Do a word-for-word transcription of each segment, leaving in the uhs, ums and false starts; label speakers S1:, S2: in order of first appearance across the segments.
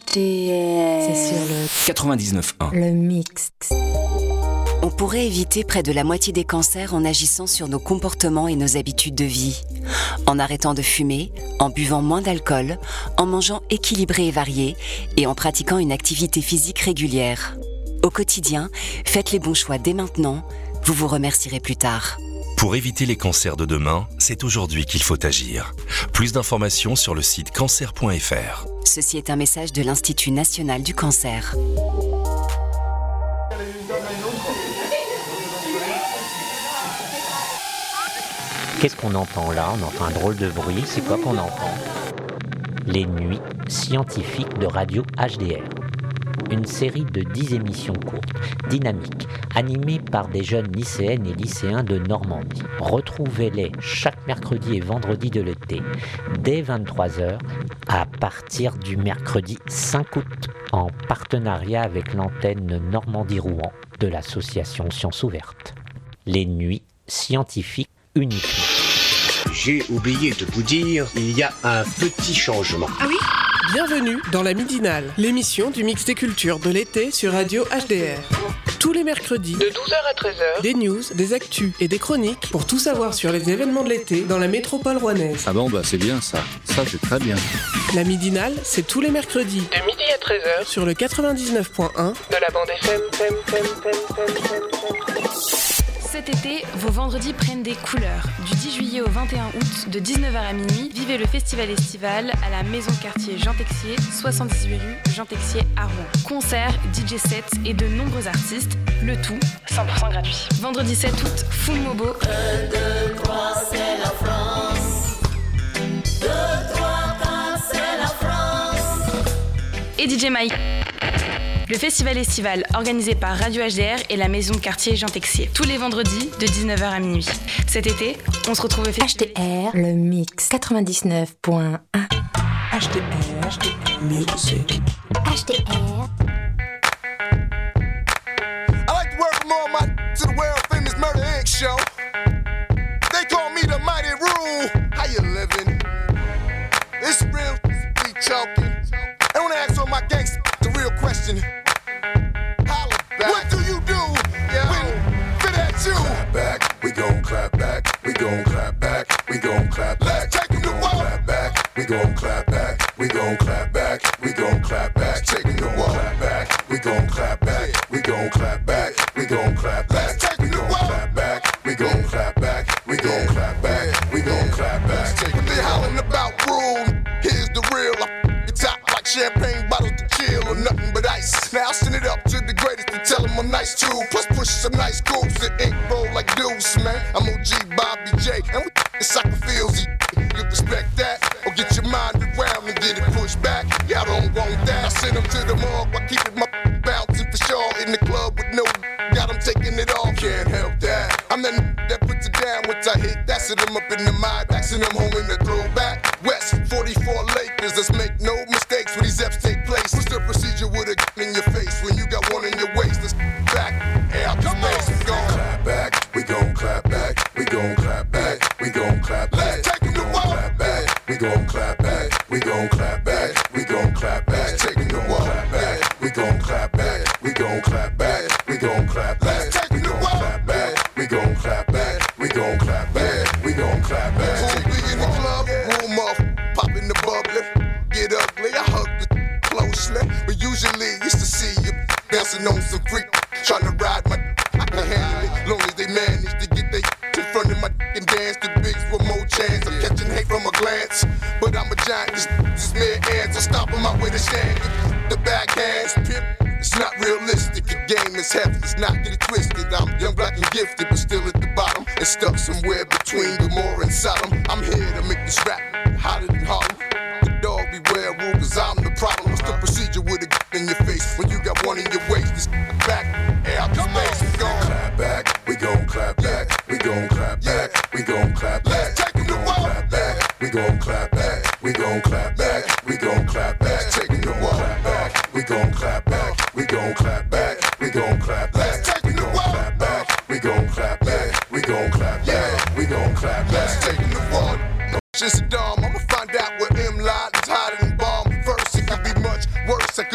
S1: D R.
S2: C'est sur le
S3: quatre-vingt-dix-neuf point un.
S2: Le mix.
S1: On pourrait éviter près de la moitié des cancers en agissant sur nos comportements et nos habitudes de vie. En arrêtant de fumer, en buvant moins d'alcool, en mangeant équilibré et varié et en pratiquant une activité physique régulière. Au quotidien, faites les bons choix dès maintenant, vous vous remercierez plus tard.
S4: Pour éviter les cancers de demain, c'est aujourd'hui qu'il faut agir. Plus d'informations sur le site cancer point f r.
S1: Ceci est un message de l'Institut national du cancer.
S5: Qu'est-ce qu'on entend là? On entend un drôle de bruit. C'est quoi qu'on entend? Les nuits scientifiques de Radio H D R. Une série de dix émissions courtes, dynamiques, animées par des jeunes lycéennes et lycéens de Normandie. Retrouvez-les chaque mercredi et vendredi de l'été, dès vingt-trois heures, à partir du mercredi cinq août, en partenariat avec l'antenne Normandie-Rouen de l'association Sciences Ouvertes. Les nuits scientifiques uniquement.
S6: J'ai oublié de vous dire, il y a un petit changement.
S7: Ah oui ? Bienvenue dans la Midinale, l'émission du mix des cultures de l'été sur Radio H D R. Tous les mercredis, de douze heures à treize heures, des news, des actus et des chroniques pour tout savoir sur les événements de l'été dans la métropole rouennaise.
S8: Ah bon, bah c'est bien ça. Ça, c'est très bien.
S7: La Midinale, c'est tous les mercredis, de midi à treize heures, sur le quatre-vingt-dix-neuf point un de la bande F M. F M, F M, F M, F M, F M.
S9: Cet été, vos vendredis prennent des couleurs. Du dix juillet au vingt et un août, de dix-neuf heures à minuit, vivez le festival estival à la maison quartier Jean Texier, soixante-dix-huit rue Jean Texier à Rouen. Concerts, D J sets et de nombreux artistes, le tout cent pour cent gratuit. Vendredi sept août, Full Mobo. un, deux, trois, c'est la France. deux, trois, quatre, c'est la France. Et D J Mike. Le festival estival organisé par Radio H D R et la maison de quartier Jean Texier. Tous les vendredis de dix-neuf heures à minuit. Cet été, on se retrouve au festival
S2: H D R, le mix quatre-vingt-dix-neuf point un.
S7: H D R, H D R, music.
S2: H D R.
S10: I like to welcome all my to the world famous Murder Incorporated show. They call me the Mighty Rule. How you living? It's real, be talking. I wanna ask all my gangsters the real question. What do you do Yo. when fit at you? Clap back, we gon' clap back, we gon' clap back, we gon' clap back. Let's take them to war. Clap back, we gon' clap back, we gon' clap back, we gon' clap back. Take them to war. Clap back, we gon' clap back, we gon' clap back, we gon' clap back. Let's take them to war. Clap back, we gon' clap back, we gon' clap back, we gon' clap back. What they hollering about rule? Here's the real. I top like champagne bottles to chill or nothing but ice. Now I'll send it up to the greatest to tell them I'm nice too. Plus push some nice grooves that ink roll like deuce, man. I'm O G Bobby J, and we in soccer fields. You respect that, or get your mind around and get it pushed back. Y'all don't want that. I send them to the morgue while keeping my bouncing for sure. In the club with no, got them taking it off. Can't help that. I'm the that puts it down once I hit that. Send them up in the mind, send them home in the throwback. West forty-four Lakers, let's make no mistakes when these eps take place. What's the procedure with a gun in your face when you got one in your waist? Let's back, air out the space. We gon' clap back, we gon' clap back, we gon' clap back, we gon' clap back. Let's take them to war. Clap back, we gon' clap back, we gon' clap back, we gon' clap back. Take them to war. Clap back, we gon' clap back, we gon' clap back, we gon' clap back. Let's take them to war. Clap back, we gon' clap back, we gon' clap back, we gon' clap back. When we in the club, room off, popping the bubbly, get ugly. I hug the closely, but usually used to see you dancing on some freak, trying to ride my. I can handle it, long as they manage to get they in front of my and dance. The bigs with more chance. I'm catching hate from a glance, but I'm a giant. This is mere ants. I'm stopping my way to stand. The backhands, pimp. It's not realistic. The game is heavy. It's not get it twisted. I'm young, black, and gifted, but still at the bottom and stuck somewhere between Gomorrah and Sodom. I'm here to make this rap hotter than Harlem. The dog beware rule, cause I'm the problem. What's the procedure with a gun in your face when you got one in your waist? This back, air out the space. We gon' clap back, we gon' clap back, we gon' clap back, we gon' clap back. Let's take them to war. Clap back, we gon' clap back, we gon' clap back, we gon' clap back. Take them to war. Clap back, we gon' clap back, we gon' clap back, we gon' clap back. Let's take them to war. Clap back, we gon' clap back, we gon' clap back, we gon' clap back. Let's take them to war. Just a dumb, I'ma find out where M lied is hotter than bomb. First, it could be much worse. I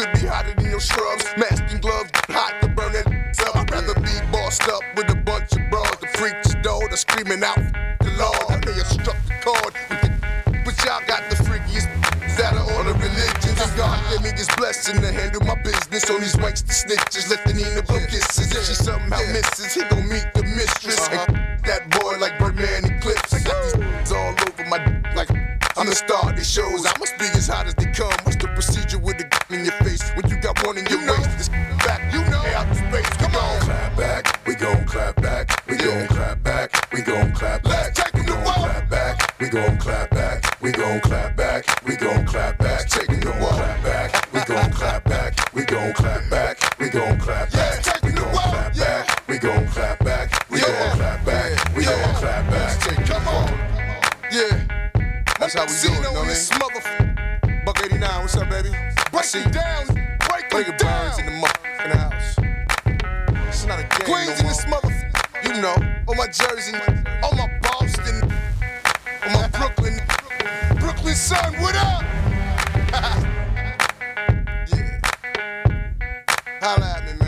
S10: screaming out the Lord. They have struck the chord, but y'all got the freakiest that are on the religions. And God gave me this blessing to handle my business on these wanks, the snitches, let the Nina blow kisses. If she somehow misses, he gon' meet the mistress. And that boy like Birdman Eclipse. I got these all over my like I'm the star of these shows. I must be as hot as they come. What's the procedure with the in your face when you got one in your waist? This back, you know, out the space. Come on, clap back. We gon' clap back. We gon' clap back. We gon' clap back. We gon' clap back. We gon' clap back. We gon' clap back. We gon' clap back. Taking the wall. Clap back. We gon' clap back. We gon' clap back. We gon' clap back. We gon' clap back. We gon' clap back. We gon' clap back. We gon' clap back. Come on. Yeah. That's how we do it, you know what I mean? Buck eighty-nine, what's up, baby? Break it down, break, break it down. Burns in the motherfucking house. It's not a game. Queens no in this motherfucker, you know. On my Jersey, on my Boston, on my Brooklyn, Brooklyn son, what up? Yeah. Holla at me, man.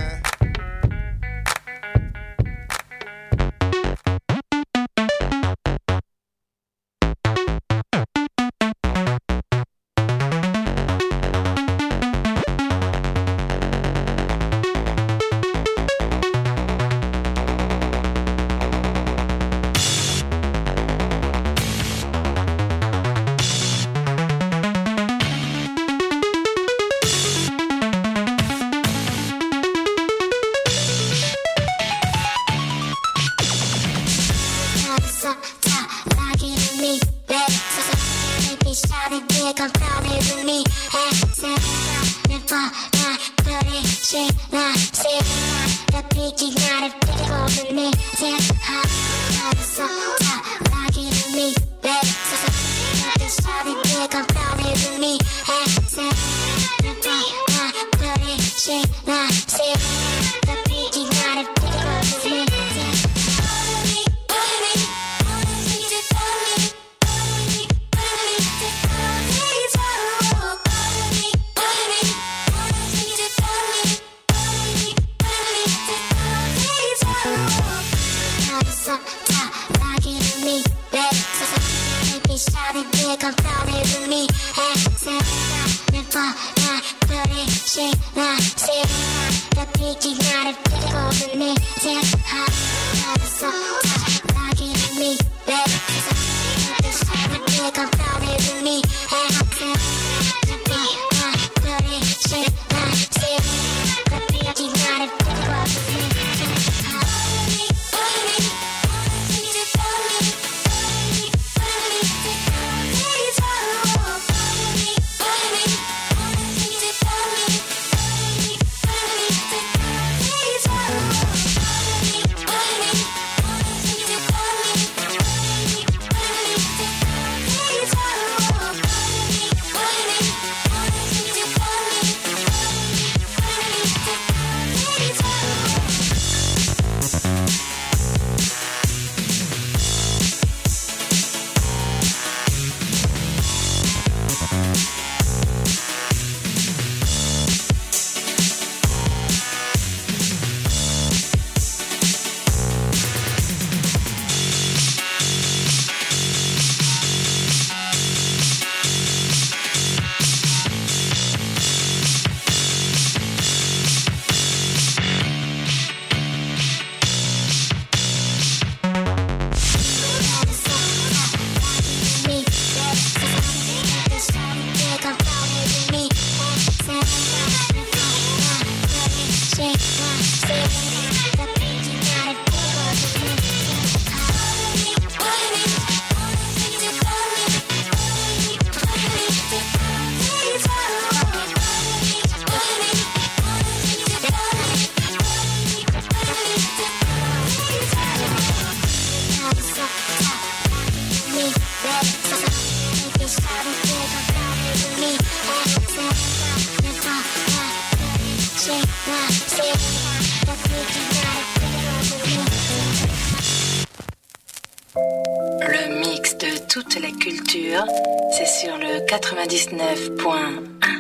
S1: Le mix de toute la culture, c'est sur le quatre-vingt-dix-neuf point un.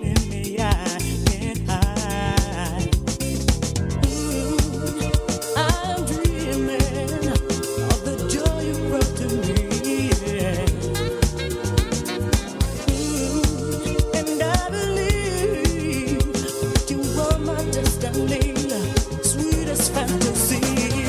S3: in me I can't hide. Ooh, I'm dreaming of the joy you brought to me. Yeah. Ooh, and I believe that you were my destiny, sweetest fantasy.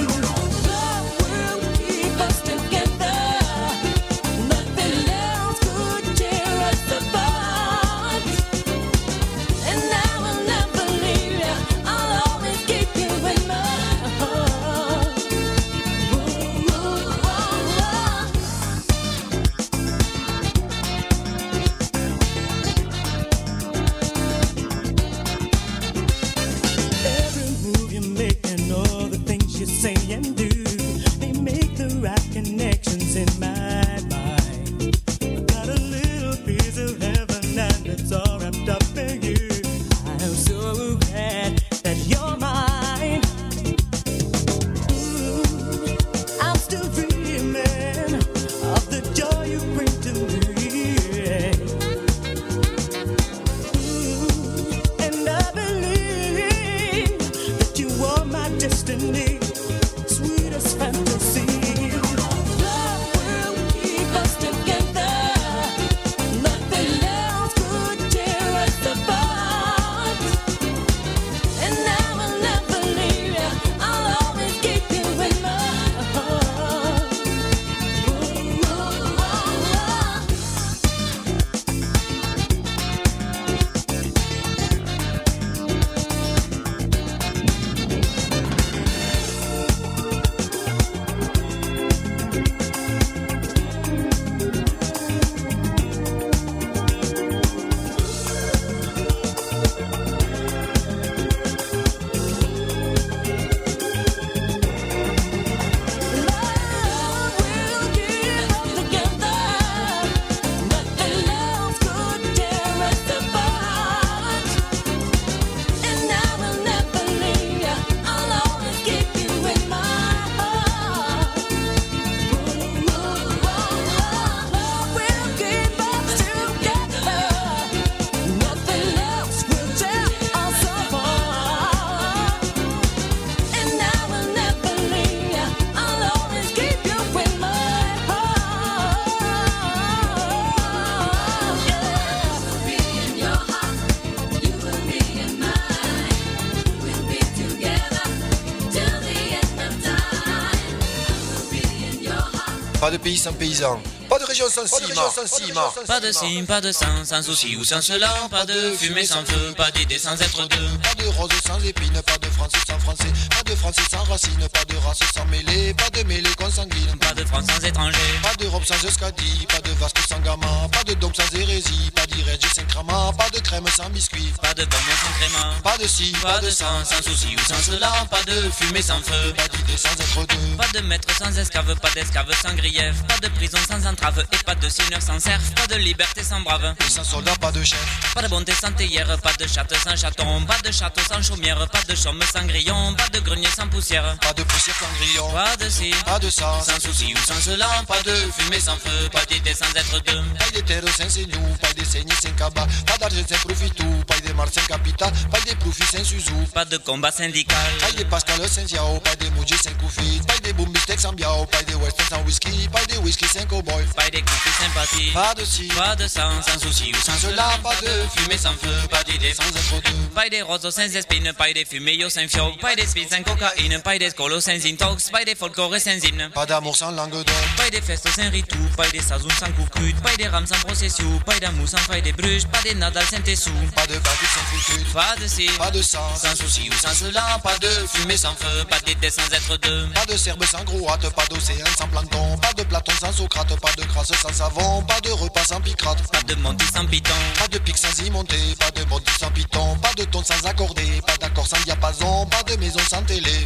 S11: Pas de pays sans paysans, pas de région sans ciment,
S12: pas de cime, pas de sang, sans souci ou sans cela, pas de fumée sans feu, pas d'idée sans être deux,
S11: pas de rose sans épines, pas de français sans français, pas de français sans racines, pas de race sans mêlée, pas de mêlée consanguine,
S12: pas de France sans étranger,
S11: pas d'Europe sans escadie, pas de vasque sans gamin, pas de dôme sans hérésie, pas d'irège sans crama, pas de crème sans biscuit,
S12: pas de bonbon sans crément,
S11: pas de ci,
S12: pas de sang, sans souci ou sans cela, pas de fumée sans feu,
S11: pas d'idée sans être deux,
S12: pas de maître sans esclave, pas d'esclave sans grief, pas de prison sans entrave et pas de seigneur sans serf, pas de liberté sans brave,
S11: et sans soldat, pas de chef,
S12: pas de bonté sans théière, pas de chatte sans chaton, pas de château sans chaumière, pas de chaume sans grillon, pas de grenier sans poussière,
S11: pas de poussière sans grillon,
S12: pas de ci,
S11: pas de ça,
S12: sans souci ou sans cela, pas de fumée sans feu, pas d'idée sans être deux,
S11: pas de terre sans seignou, pas de saignée sans cabas, pas d'argent sans profitou, pas de mar sans capital, pas de profit sans suzou,
S12: pas de combat syndical,
S11: pas de pascal sans yao, pas de moujé sans koufit, pas de boombisteak sans biao, pas de western sans whisky, pas de whisky sans cowboy,
S12: pas de coups sympathie,
S11: pas de ci,
S12: pas de sang, sans souci ou sans cela, pas de fumée sans feu, pas d'idée sans être deux, pas de roses sans espines, pas de fumée sans fio, pas de speed sans cocaïne, pas de scolo sans intox, pas de folklore sans hymne,
S11: pas d'amour sans langue d'or,
S12: pas de festes sans ritou, pas de sazoun sans coucrute, pas de rame sans procession, pas d'amour sans faille de bruges, pas de nadal sans tessou,
S11: pas de baguette sans foutude,
S12: pas de ci,
S11: pas de sang,
S12: sans souci ou sans cela, pas de fumée sans feu, pas d'idée sans être deux,
S11: pas de serbe sans grouate, pas d'océan sans plancton, pas de Platon sans Socrate, pas de crasse sans savon, pas de repas sans picrate,
S12: pas de monty sans piton,
S11: pas de pic sans y monter, pas de monty sans piton, pas de ton sans accordé, pas d'accord sans diapason, pas de maison sans télé,
S12: pas de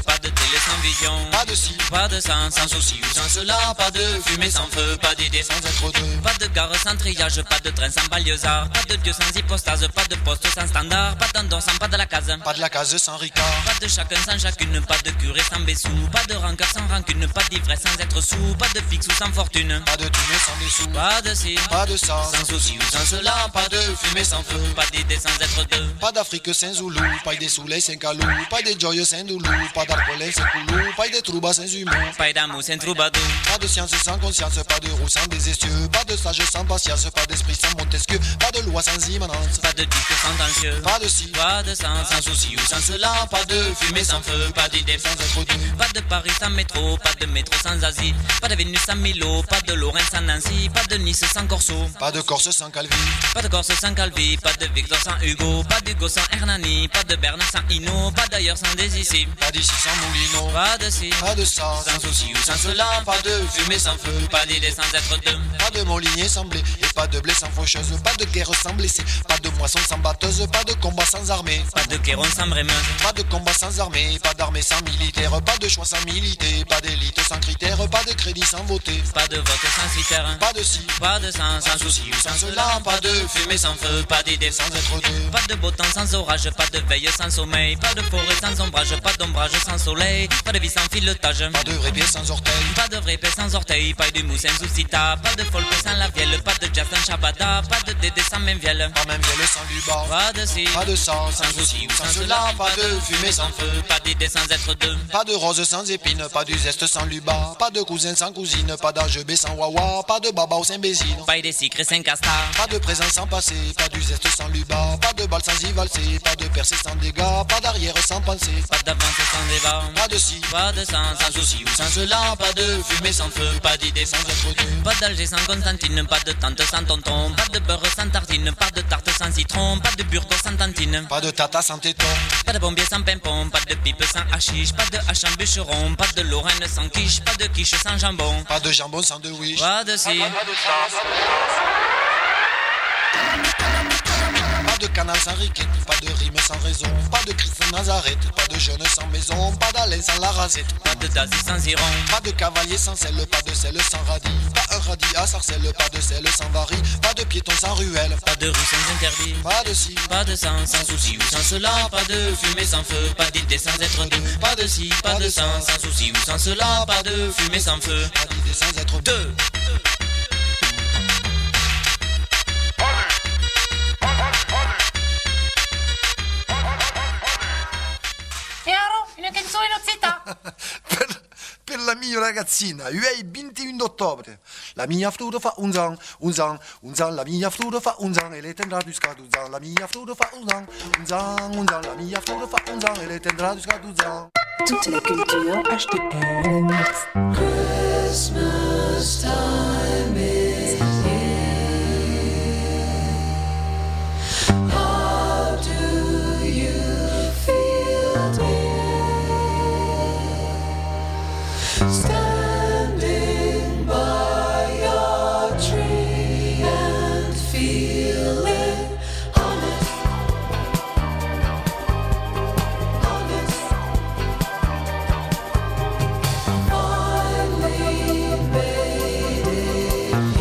S12: télé sans vision.
S11: Pas de ci,
S12: pas de ça, sans souci ou sans cela. Pas de fumée sans feu, pas d'idée sans être deux. Pas de gare sans triage, pas de train sans banlieusard. Pas de dieu sans hypostase, pas de poste sans standard. Pas d'endon sans pas de la case.
S11: Pas de la case sans ricard.
S12: Pas de chacun sans chacune, pas de curé sans bessou. Pas de rancœur sans rancune, pas d'ivresse sans être sous. Pas de fixe ou sans fortune.
S11: Pas de thune sans dessous.
S12: Pas de ci,
S11: pas de ça,
S12: sans souci ou sans cela. Pas de fumée sans feu, pas d'idée sans être deux.
S11: Pas d'Afrique sans Zoulou, pas de soleil sans calou. Pas de joyeux sans doulou, pas d'alcool sans coulou. Pas de trouba sans humour,
S12: pas d'amour sans troubadour.
S11: Pas de science sans conscience, pas de roue sans des essieux. Pas de sage sans patience, pas d'esprit sans Montesquieu. Pas de loi sans immanence,
S12: pas de disque sentencieux.
S11: Pas de ci,
S12: pas de ça, sans souci ou sans cela. Pas de fumée sans feu, pas d'idée sans être deux. Pas de Paris sans métro, pas de métro sans Asie. Pas de Vénus sans Milo, pas de Lorraine sans Nancy. Pas de Nice sans Corso,
S11: pas de Corse sans Calvi.
S12: Pas de Corse sans Calvi, pas de Victor sans Hugo. Pas d'Hugo sans Hernani, pas de Bernard sans Hino. Pas d'ailleurs sans des ici,
S11: pas d'ici sans Moulino.
S12: Pas de ci,
S11: pas de ça,
S12: sans souci ou sans cela. Pas de fumée sans feu, pas d'idée sans être deux.
S11: Pas de Molinier sans blé, et pas de blé sans faucheuse. Pas de guerre sans blessé, pas de moisson sans batteuse. Pas de combat sans armée,
S12: pas de Kéron sans brémeuse.
S11: Pas de combat sans armée, pas d'armée sans militaire. Pas de choix sans militer, pas d'élite sans critères. Pas de crédit sans voter,
S12: pas de vote sans critère.
S11: Pas de ci,
S12: pas de ça, sans souci ou sans cela. Pas de fumée sans feu, pas d'idée sans être deux. Pas de beau temps sans orage, pas de veille sans sommeil. Pas de forêt sans ombrage, pas d'ombrage sans soleil. Pas de vie sans filetage,
S11: pas de vrai pied sans orteil.
S12: Pas de vrai pied sans orteil, pas de mou sans soucita. Pas de folk sans la vielle, pas de jazz sans chabada. Pas de dédé sans même vielle,
S11: pas même vielle sans luba.
S12: Pas de ci,
S11: pas de ça,
S12: sans souci ou sans cela. Pas de fumée sans feu, pas d'idée sans être deux.
S11: Pas de rose sans épine, pas du zeste sans luba. Pas de cousin sans cousine, pas d'âge B sans wawa. Pas de baba sans bésine,
S12: pas de secret sans castar.
S11: Pas de présent sans passé, pas du zeste sans luba. Pas de balle sans y valser, pas de percée sans dégâts. Pas d'arrière sans penser,
S12: pas d'avance sans débat.
S11: Pas de ci,
S12: pas de ça, sans souci ou sans cela. Pas de fumée sans feu, pas d'idée sans être deux. Pas d'Alger sans Constantine, pas de tante sans tonton. Pas de beurre sans tartine, pas de tarte sans citron. Pas de burgo sans tantine,
S11: pas de tata sans téton.
S12: Pas de bombier sans pimpon, pas de pipe sans hachiche. Pas de hache en bûcheron, pas de Lorraine sans quiche. Pas de quiche sans jambon,
S11: pas de jambon sans de wish.
S12: Pas de ci,
S11: pas de canal sans riquette, pas de rime sans raison. Pas de Christ sans Nazareth, pas de jeune sans maison. Pas d'Alain sans la rasette,
S12: pas de dazi sans iron.
S11: Pas de cavalier sans sel, pas de sel sans radis. Pas un radis à sarcelle, pas de sel sans varie. Pas de piéton sans ruelle,
S12: pas de rue sans interdit.
S11: Pas de ci,
S12: pas de ça, sans souci ou sans cela. Pas de fumée sans feu, pas d'idée sans être deux. Pas de ci, pas de ça, sans souci ou sans cela. Pas de fumée sans feu,
S11: pas d'idée sans être
S12: deux.
S13: per, per la mia ragazzina, io è il ventuno ottobre. La mia frutta fa un zan, un zan, un zan, la mia frutta fa un zan e le tendrà du scaduzan. La mia frutta fa un zan, un zan, un zan, la mia frutta fa un zan e le tendrà du scaduzan.
S2: Toute la culture H D R, le mix.
S3: Christmas time is here. How do you feel, dear? Standing by your tree and feeling honest, honest. Finally made it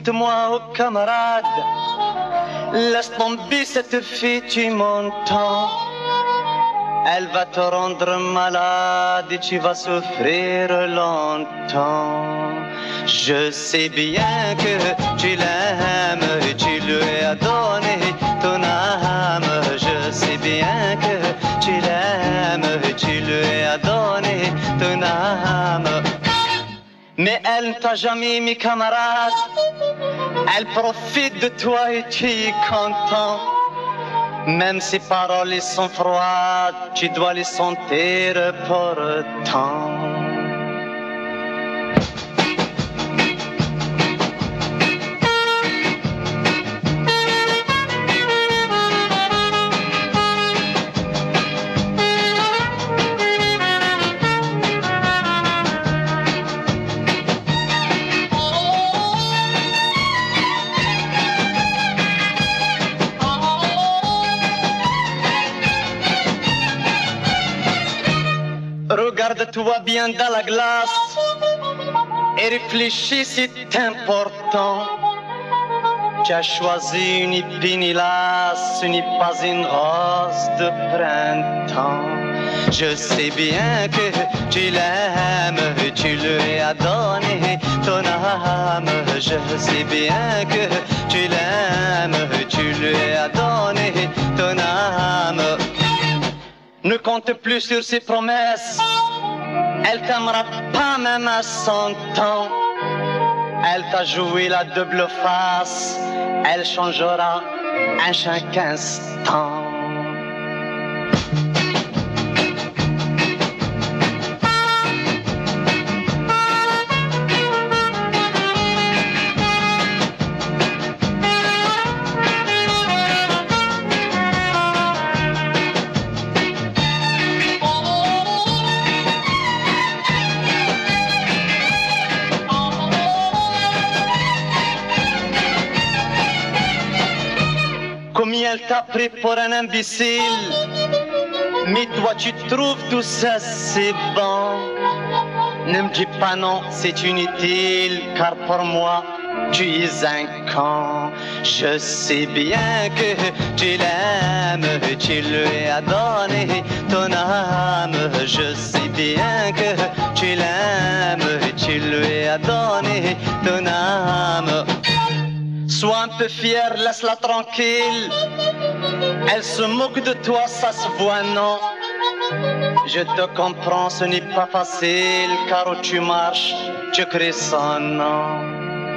S14: Dites-moi, oh camarade, laisse tomber cette fille, tu m'entends? Elle va te rendre malade et tu vas souffrir longtemps. Je sais bien que tu l'aimes et tu lui as donné ton âme. Je sais bien que tu l'aimes et tu lui as donné ton âme. Mais elle ne t'a jamais mis camarade. Elle profite de toi et tu es content. Même ses paroles sont froides, tu dois les sentir pourtant. Regarde-toi bien dans la glace et réfléchis, c'est important. Tu as choisi une épine, hélas, ce n'est pas une rose de printemps. Je sais bien que tu l'aimes, tu lui as donné ton âme. Je sais bien que tu l'aimes, tu lui as donné ton âme. Ne compte plus sur ses promesses. Elle t'aimera pas même à cent ans. Elle t'a joué la double face. Elle changera à chaque instant. Elle t'a pris pour un imbécile, mais toi tu trouves tout ça c'est bon. Ne me dis pas non, c'est inutile, car pour moi tu es un con. Je sais bien que tu l'aimes, tu lui as donné ton âme. Je sais bien que tu l'aimes, tu lui as donné ton âme. Sois un peu fier, laisse-la tranquille. Elle se moque de toi, ça se voit, non. Je te comprends, ce n'est pas facile, car où tu marches, tu crées son nom.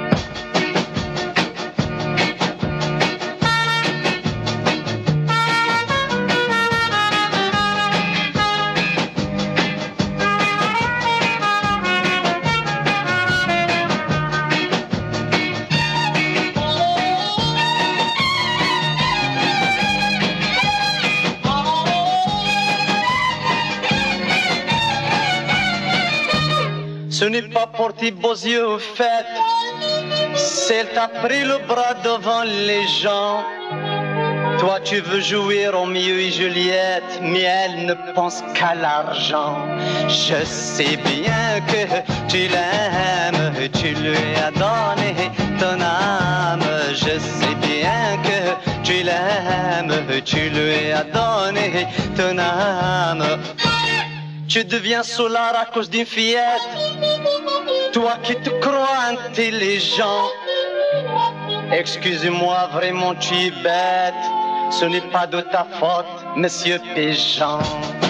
S14: Ce n'est pas pour tes beaux yeux au fait, c'est elle t'a pris le bras devant les gens. Toi tu veux jouer Roméo et Juliette, mais elle ne pense qu'à l'argent. Je sais bien que tu l'aimes, tu lui as donné ton âme. Je sais bien que tu l'aimes, tu lui as donné ton âme. Tu deviens soulard à cause d'une fillette, toi qui te crois intelligent. Excuse-moi, vraiment tu es bête, ce n'est pas de ta faute, monsieur Péjean.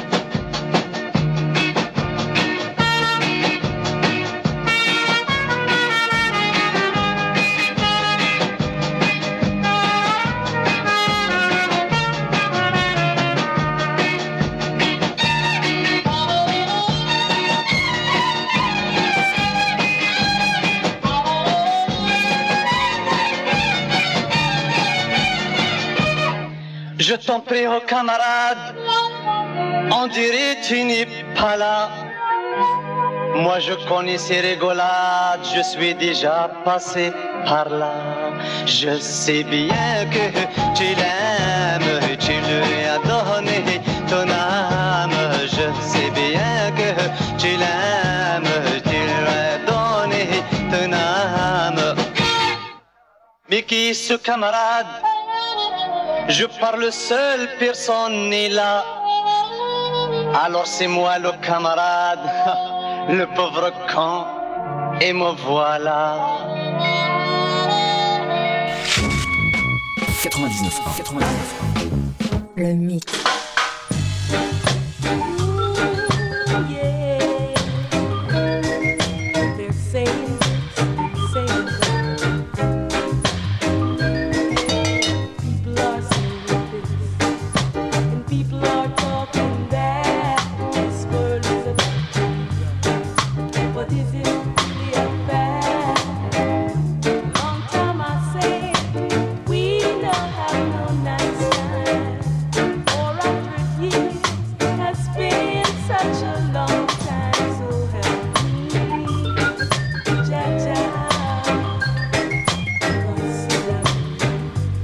S14: Je t'en prie, oh camarade, on dirait tu n'es pas là. Moi je connais ces rigolades, je suis déjà passé par là. Je sais bien que tu l'aimes, tu lui as donné ton âme. Je sais bien que tu l'aimes, tu lui as donné ton âme. Mais qui est ce camarade? Je parle seul, personne n'est là. Alors c'est moi le camarade, le pauvre con, et me voilà.
S2: quatre-vingt-dix-neuf, quatre-vingt-dix-neuf. Le mix.